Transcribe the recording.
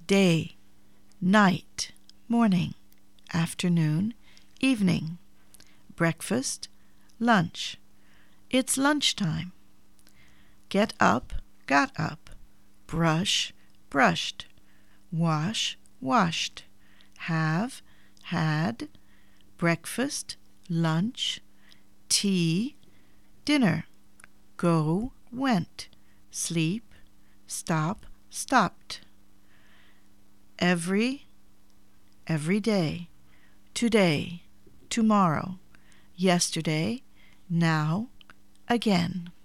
day, night, morning, afternoon, evening, breakfast, lunch. It's lunchtime. Get up, got up. Brush, brushed. Wash, washed. Have, had. Breakfast, lunch. Tea, dinner. Go, went. Sleep, stop, stopped. Every day. Today, tomorrow. Yesterday, now, again.